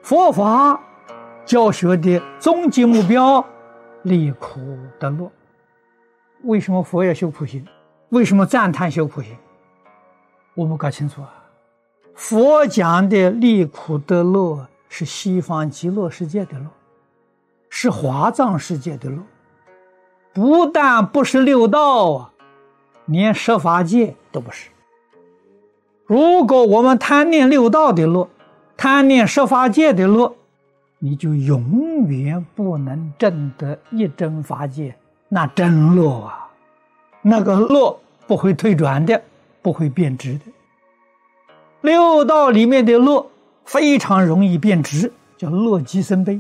佛法教学的终极目标，离苦得乐。为什么佛要修苦行？为什么赞叹修苦行？我们搞清楚啊，佛讲的离苦得乐是西方极乐世界的乐，是华藏世界的乐，不但不是六道啊，连十法界都不是。如果我们贪恋六道的乐，贪恋十法界的乐，你就永远不能证得一真法界，那真乐啊，那个乐不会退转的，不会变质的。六道里面的乐非常容易变质，叫乐极生悲。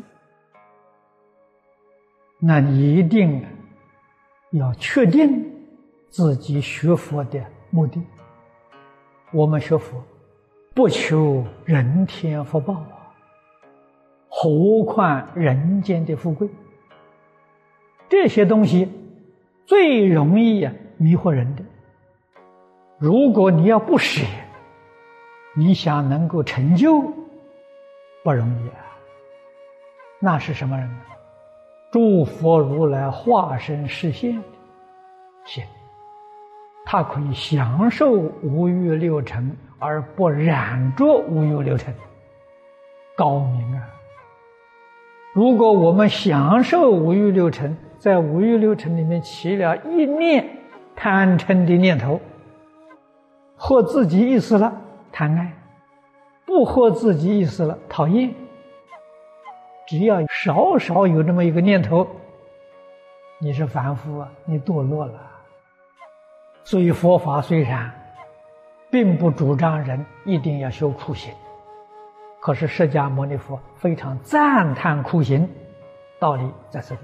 那你一定要确定自己学佛的目的。我们学佛不求人天福报啊，何况人间的富贵。这些东西最容易迷惑人的。如果你要不舍，你想能够成就不容易啊。那是什么人呢？诸佛如来化身示现的现，他可以享受五欲六尘而不染着五欲六尘，高明啊！如果我们享受五欲六尘，在五欲六尘里面起了一念贪嗔的念头，合自己意思了贪爱，不合自己意思了讨厌，只要少少有这么一个念头，你是凡夫啊，你堕落了。所以佛法虽然并不主张人一定要修苦行，可是释迦牟尼佛非常赞叹苦行，道理在这里。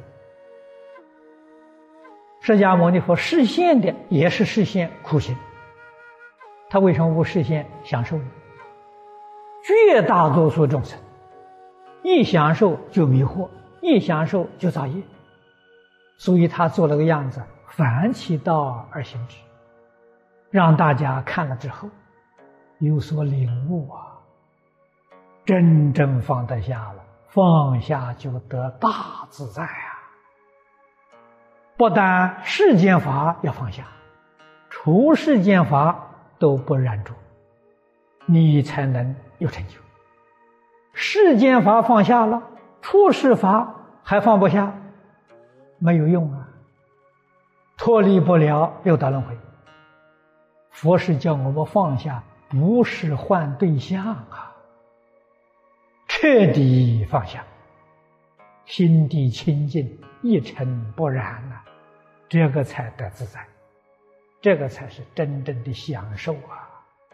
释迦牟尼佛示现的也是示现苦行，他为什么不示现享受呢？绝大多数众生一享受就迷惑，一享受就造业，所以他做了个样子，反其道而行之，让大家看了之后有所领悟啊，真正放得下了，放下就得大自在啊！不但世间法要放下，除世间法都不染着，你才能有成就。世间法放下了，出世法还放不下，没有用啊，脱离不了六道轮回。佛是叫我们放下，不是换对象啊，彻底放下，心地清净，一尘不染啊，这个才得自在，这个才是真正的享受啊。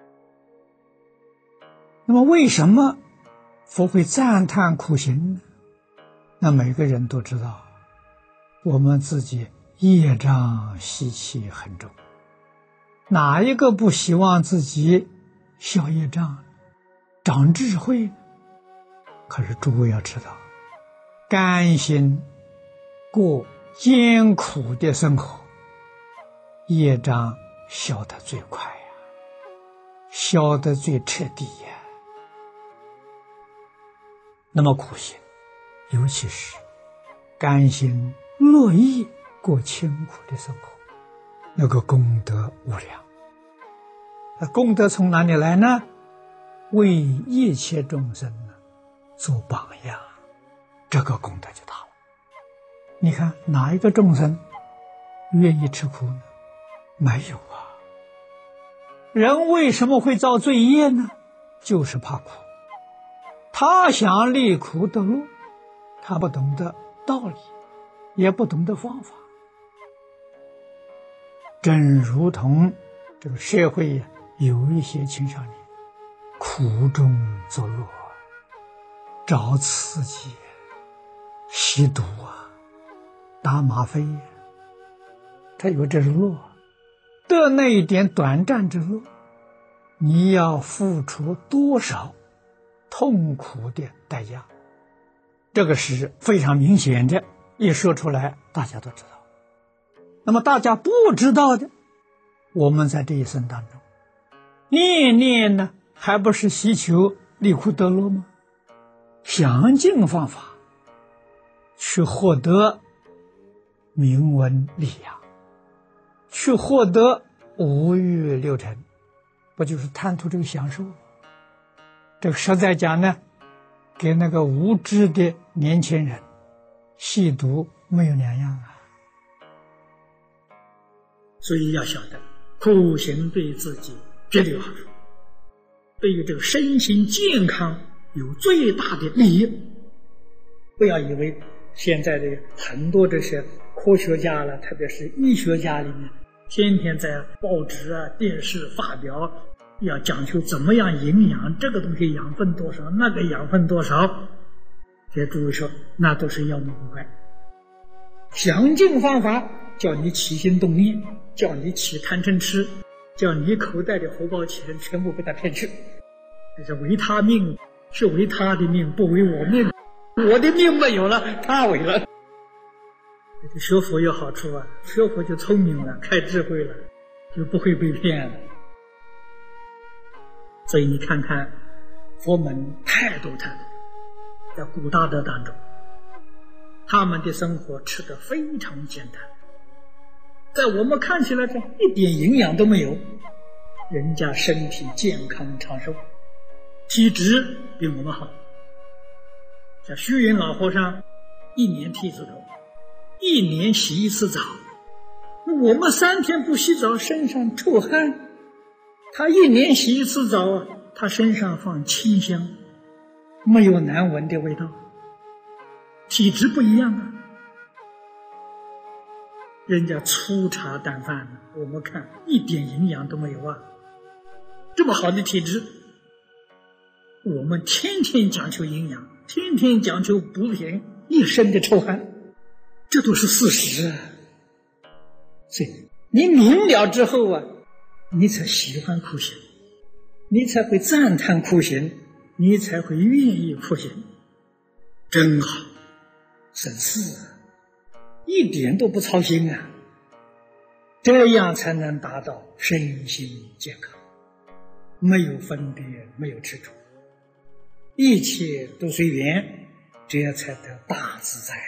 那么为什么佛会赞叹苦行呢？那每个人都知道，我们自己业障习气很重，哪一个不希望自己消业障、长智慧呢？可是诸位要知道，甘心过艰苦的生活，业障消得最快呀，消得最彻底呀。那么苦行，尤其是甘心乐意过清苦的生活，那个功德无量。功德从哪里来呢？为一切众生做榜样，这个功德就大了。你看哪一个众生愿意吃苦呢？没有啊。人为什么会造罪业呢？就是怕苦。他想离苦得乐，他不懂得道理，也不懂得方法。正如同这个社会有一些青少年苦中作乐，找刺激，吸毒啊，打吗啡，他以为这是乐，得那一点短暂之乐，你要付出多少痛苦的代价，这个是非常明显的，一说出来大家都知道。那么大家不知道的，我们在这一生当中念念呢，还不是希求离苦得乐吗？ 详尽方法去获得名闻利养，去获得五欲六尘，不就是贪图这个享受？这个实在讲呢，给那个无知的年轻人细读没有两样啊。所以要晓得，苦行对自己绝对有好处，对于这个身心健康有最大的利益。不要以为现在的很多这些科学家了，特别是医学家里面，天天在报纸啊、电视发表，要讲究怎么样营养，这个东西养分多少，那个养分多少。这诸位说，那都是妖魔鬼怪。详尽方法叫你起心动念，叫你起贪嗔痴，叫你口袋的荷包钱全部被他骗去。这是为他命，是为他的命，不为我命。我的命没有了，他为了。学佛有好处啊，学佛就聪明了，开智慧了，就不会被骗了。所以你看看佛门太多，在古大德当中，他们的生活吃得非常简单，在我们看起来这一点营养都没有，人家身体健康长寿，体质比我们好。像虚云老和尚一年剃一次头，一年洗一次澡，我们3天不洗澡身上臭汗，他一年洗一次澡啊，他身上放清香，没有难闻的味道，体质不一样啊。人家粗茶淡饭，我们看一点营养都没有啊。这么好的体质，我们天天讲求营养，天天讲求补品，一身的臭汗，这都是事实啊。所以你明了之后啊，你才喜欢苦行，你才会赞叹苦行，你才会愿意苦行。真好，省事啊，一点都不操心啊，这样才能达到身心健康，没有分别，没有执着，一切都随缘，这样才得大自在。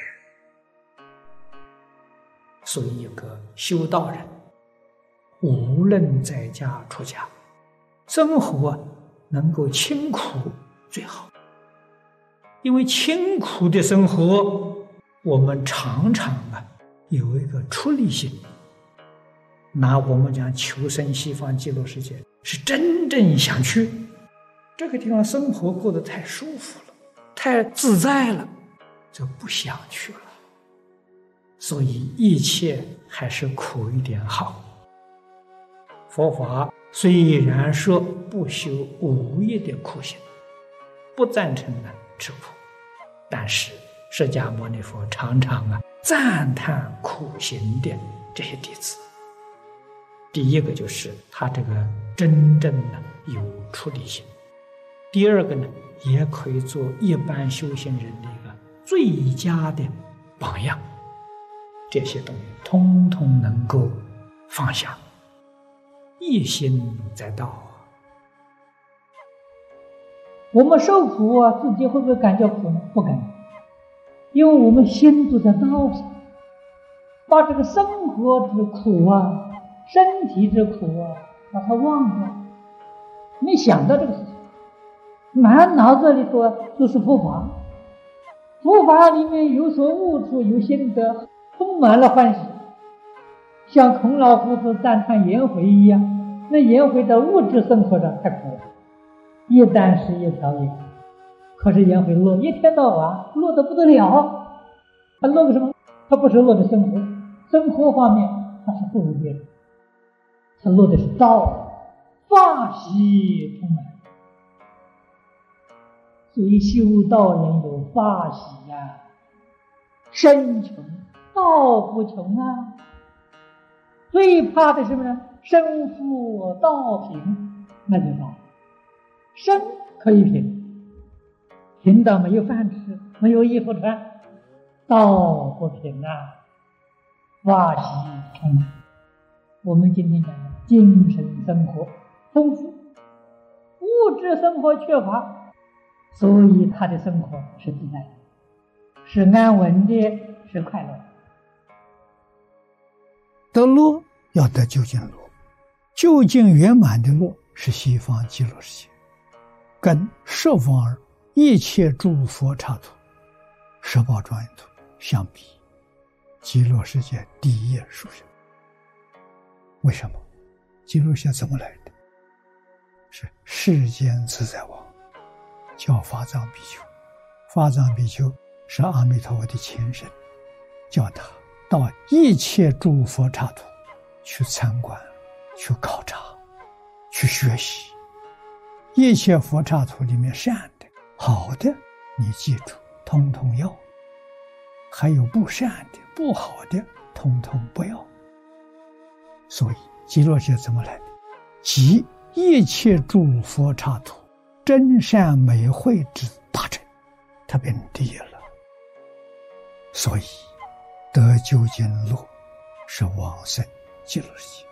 所以有个修道人，无论在家出家，生活能够清苦最好。因为清苦的生活，我们常常有一个出离心。拿我们讲求生西方极乐世界，是真正想去这个地方生活，过得太舒服了，太自在了，就不想去了。所以一切还是苦一点好。佛法虽然说不修无益的苦行，不赞成吃苦，但是释迦牟尼佛常常赞叹苦行的这些弟子。第一个就是他这个真正有出离心，第二个呢，也可以做一般修行人的一个最佳的榜样。这些东西通通能够放下，一心在道啊。 我们受苦自己会不会感觉苦呢？不感觉，因为我们心都在道上，把这个生活之苦身体之苦把它忘掉，没想到这个事情，满脑子里都是佛法，佛法里面有所悟处，有心得，充满了欢喜。像孔老夫子赞叹颜回一样，那颜回的物质生活的太苦了，一箪食一瓢饮，可是颜回乐，一天到晚乐得不得了。他乐个什么？他不是乐的生活，生活方面他是不如别人，他乐的是道，法喜充满。所以修道人有法喜身穷道不穷最怕的是什么呢？身富道贫，那就糟了。身可以贫，贫到没有饭吃，没有衣服穿，道不贫法喜充满。我们今天讲的精神生活丰富，物质生活缺乏， 所以他的生活是自在的，是安稳的，是快乐的。 得乐要得究竟乐，究竟圆满的乐是西方极乐世界，跟十方一切诸佛刹土、十宝庄严土相比，极乐世界第一殊胜。为什么？极乐世界怎么来的？是世间自在王叫法藏比丘，法藏比丘是阿弥陀佛的前身，叫他到一切诸佛刹土去参观、去考察、去学习。一切佛刹土里面善的、好的，你记住，通通要；还有不善的、不好的，通通不要。所以极乐世界怎么来的？即一切诸佛刹土真善美慧之大成，它变第一了。所以得究竟乐是往生极乐世界。